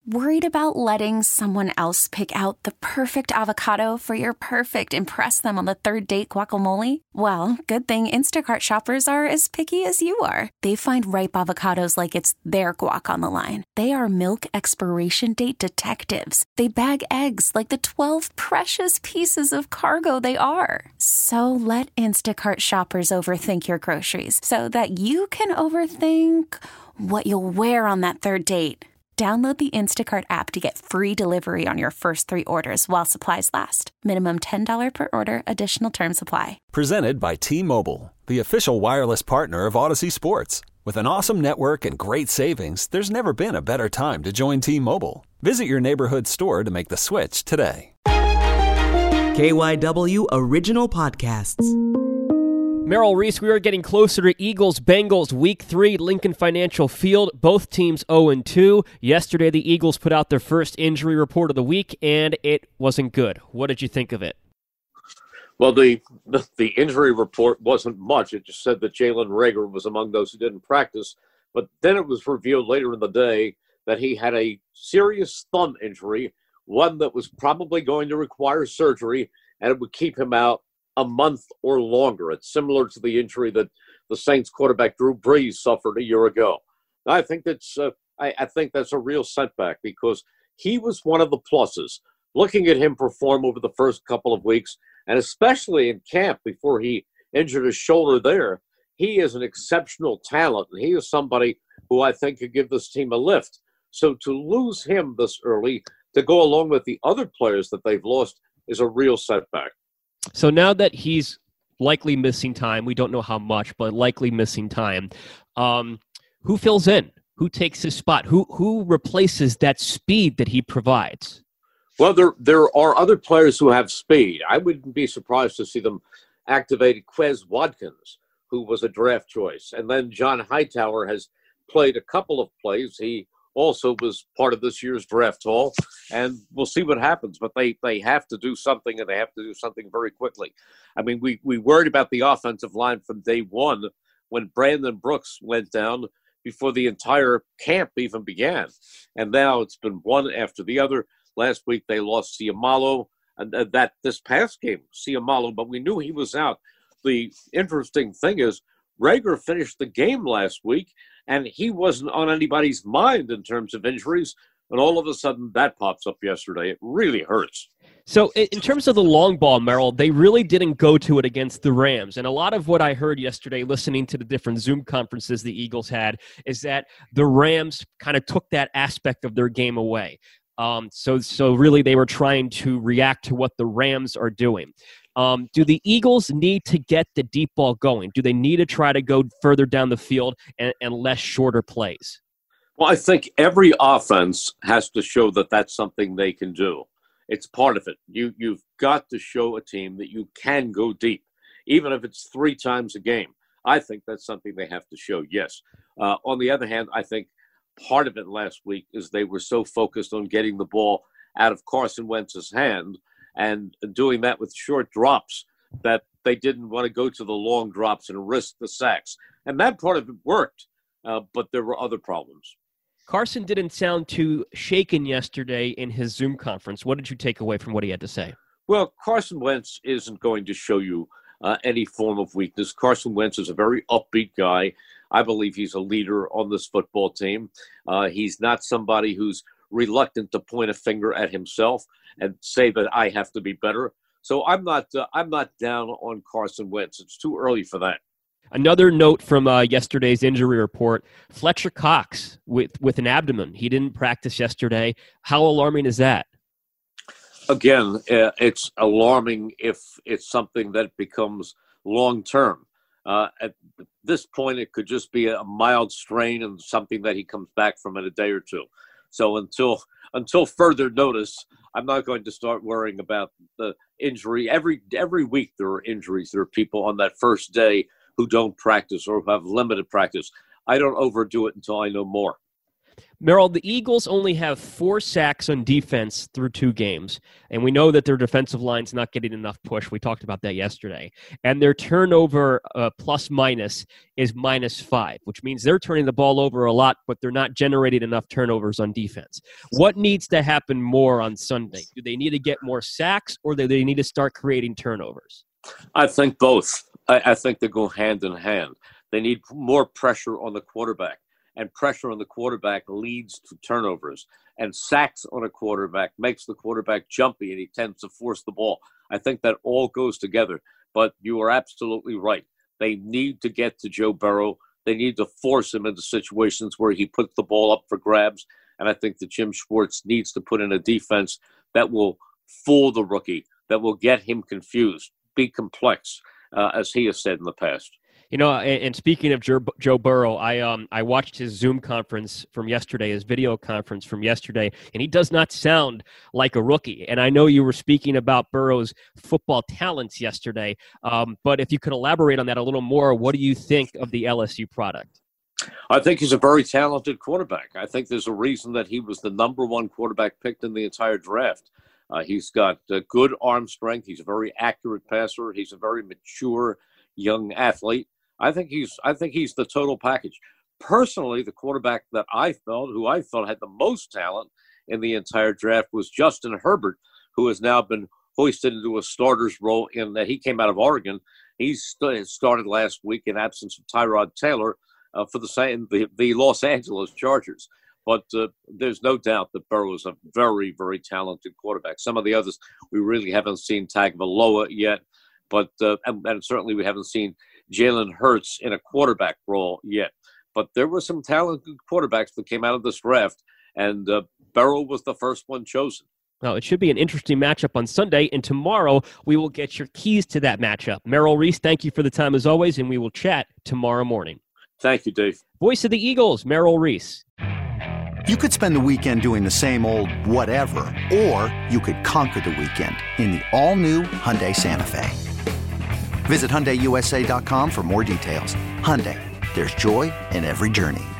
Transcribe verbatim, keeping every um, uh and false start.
Worried about letting someone else pick out the perfect avocado for your perfect impress them on the third date guacamole? Well, good thing Instacart shoppers are as picky as you are. They find ripe avocados like it's their guac on the line. They are milk expiration date detectives. They bag eggs like the twelve precious pieces of cargo they are. So let Instacart shoppers overthink your groceries so that you can overthink what you'll wear on that third date. Download the Instacart app to get free delivery on your first three orders while supplies last. Minimum ten dollars per order. Additional terms apply. Presented by T-Mobile, the official wireless partner of Odyssey Sports. With an awesome network and great savings, there's never been a better time to join T-Mobile. Visit your neighborhood store to make the switch today. K Y W Original Podcasts. Merrill Reese, we are getting closer to Eagles-Bengals Week three, Lincoln Financial Field. Both teams oh and two. Yesterday, the Eagles put out their first injury report of the week, and it wasn't good. What did you think of it? Well, the, the, the injury report wasn't much. It just said that Jalen Reagor was among those who didn't practice. But then it was revealed later in the day that he had a serious thumb injury, one that was probably going to require surgery, and it would keep him out a month or longer. It's similar to the injury that the Saints quarterback Drew Brees suffered a year ago. I think that's uh, I, I think that's a real setback because he was one of the pluses. Looking at him perform over the first couple of weeks, and especially in camp before he injured his shoulder there, he is an exceptional talent, and he is somebody who I think could give this team a lift. So to lose him this early, to go along with the other players that they've lost, is a real setback. So now that he's likely missing time, we don't know how much, but likely missing time, um, who fills in? Who takes his spot? Who who replaces that speed that he provides? Well, there there are other players who have speed. I wouldn't be surprised to see them activate Quez Watkins, who was a draft choice. And then John Hightower has played a couple of plays. He also was part of this year's draft haul, and we'll see what happens. But they, they have to do something, and they have to do something very quickly. I mean, we, we worried about the offensive line from day one when Brandon Brooks went down before the entire camp even began. And now it's been one after the other. Last week they lost Ciamalo, and that this past game, Ciamalo, but we knew he was out. The interesting thing is Reagor finished the game last week, and he wasn't on anybody's mind in terms of injuries. And all of a sudden, that pops up yesterday. It really hurts. So in terms of the long ball, Merrill, they really didn't go to it against the Rams. And a lot of what I heard yesterday, listening to the different Zoom conferences the Eagles had, is that the Rams kind of took that aspect of their game away. Um, so, so really, they were trying to react to what the Rams are doing. Um, do the Eagles need to get the deep ball going? Do they need to try to go further down the field and, and less shorter plays? Well, I think every offense has to show that that's something they can do. It's part of it. You, you've got to show a team that you can go deep, even if it's three times a game. I think that's something they have to show, yes. Uh, on the other hand, I think part of it last week is they were so focused on getting the ball out of Carson Wentz's hand and doing that with short drops that they didn't want to go to the long drops and risk the sacks. And that part of it worked, uh, but there were other problems. Carson didn't sound too shaken yesterday in his Zoom conference. What did you take away from what he had to say? Well, Carson Wentz isn't going to show you uh, any form of weakness. Carson Wentz is a very upbeat guy. I believe he's a leader on this football team. Uh, he's not somebody who's reluctant to point a finger at himself and say that I have to be better. So I'm not uh, I'm not down on Carson Wentz. It's too early for that. Another note from uh, yesterday's injury report, Fletcher Cox with, with an abdomen. He didn't practice yesterday. How alarming is that? Again, uh, it's alarming if it's something that becomes long-term. Uh, at this point, it could just be a mild strain and something that he comes back from in a day or two. So until until further notice, I'm not going to start worrying about the injury. Every every week there are injuries. There are people on that first day who don't practice or who have limited practice. I don't overdo it until I know more. Merrill, the Eagles only have four sacks on defense through two games, and we know that their defensive line's not getting enough push. We talked about that yesterday. And their turnover uh, plus minus is minus five, which means they're turning the ball over a lot, but they're not generating enough turnovers on defense. What needs to happen more on Sunday? Do they need to get more sacks, or do they need to start creating turnovers? I think both. I, I think they go hand in hand. They need more pressure on the quarterback. And pressure on the quarterback leads to turnovers. And sacks on a quarterback makes the quarterback jumpy, and he tends to force the ball. I think that all goes together. But you are absolutely right. They need to get to Joe Burrow. They need to force him into situations where he puts the ball up for grabs. And I think that Jim Schwartz needs to put in a defense that will fool the rookie, that will get him confused, be complex, uh, as he has said in the past. You know, and, and speaking of Joe, Joe Burrow, I um I watched his Zoom conference from yesterday, his video conference from yesterday, and he does not sound like a rookie. And I know you were speaking about Burrow's football talents yesterday, um, but if you could elaborate on that a little more, what do you think of the L S U product? I think he's a very talented quarterback. I think there's a reason that he was the number one quarterback picked in the entire draft. Uh, he's got uh, good arm strength. He's a very accurate passer. He's a very mature young athlete. I think he's I think he's the total package. Personally, the quarterback that I felt, who I felt had the most talent in the entire draft was Justin Herbert, who has now been hoisted into a starter's role in that he came out of Oregon. He st- started last week in absence of Tyrod Taylor uh, for the same the, the Los Angeles Chargers. But uh, there's no doubt that Burrow is a very, very talented quarterback. Some of the others we really haven't seen Tagovailoa yet, but uh, and, and certainly we haven't seen Jalen Hurts in a quarterback role yet. But there were some talented quarterbacks that came out of this draft, and uh, Burrow was the first one chosen. Well, it should be an interesting matchup on Sunday, and tomorrow we will get your keys to that matchup. Merrill Reese, thank you for the time as always, and we will chat tomorrow morning. Thank you, Dave. Voice of the Eagles, Merrill Reese. You could spend the weekend doing the same old whatever, or you could conquer the weekend in the all-new Hyundai Santa Fe. Visit Hyundai U S A dot com for more details. Hyundai, there's joy in every journey.